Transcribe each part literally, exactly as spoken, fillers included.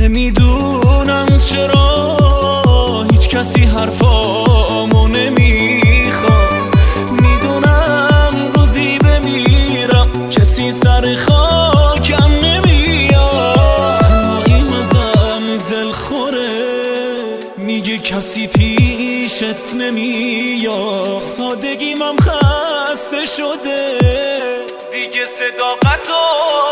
نمیدونم چرا هیچ کسی حرفامو نمیخواد. میدونم روزی بمیرم کسی سر خاکم نمیاد. تنهاییم ازم دلخوره میگه کسی پیشت نمیاد. سادگیمم خسته شده دیگه صداقتو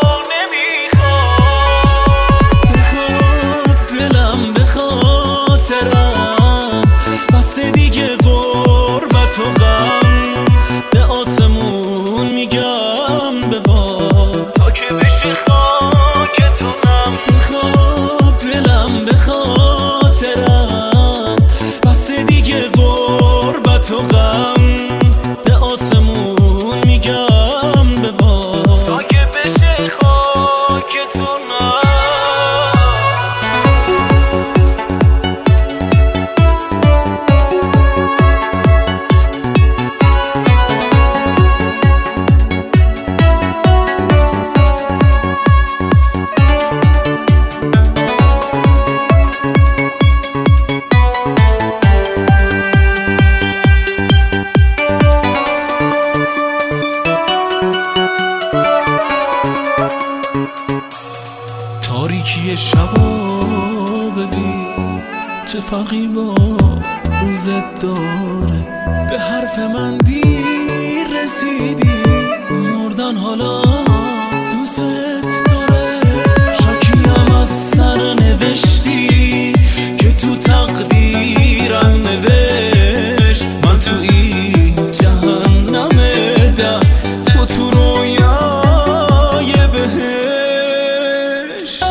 تاریکی شبا ببین چه فرقی با روزت داره. به حرف من دیر رسیدی مردن حالا دوست داره. شکیم از سر نوشتی که تو تقدیرم نوشت. من تو این جهنم دم تو تو رویای بهش.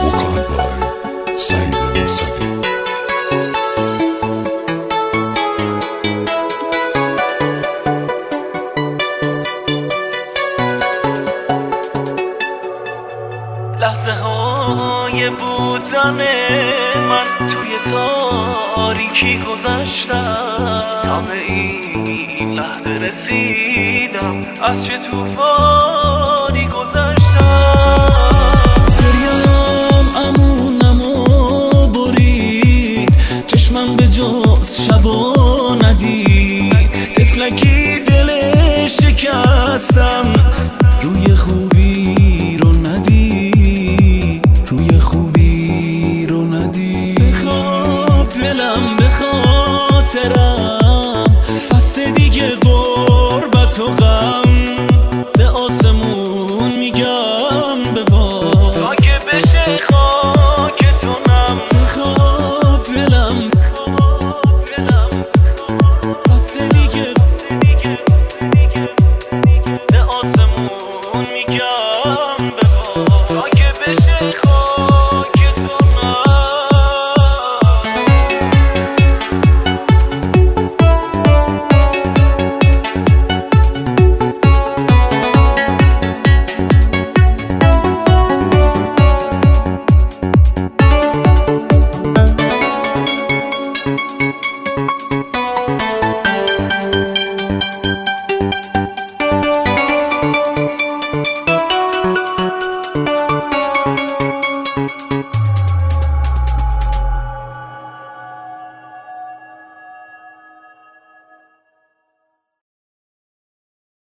لحظه های بودن من توی تاریکی گذشتم تا به این لحظه رسیدم. از چه طوفانی گذشتم. گریم امونمو برید چشمم به جز شبا ندید. طفلکی دل شکستم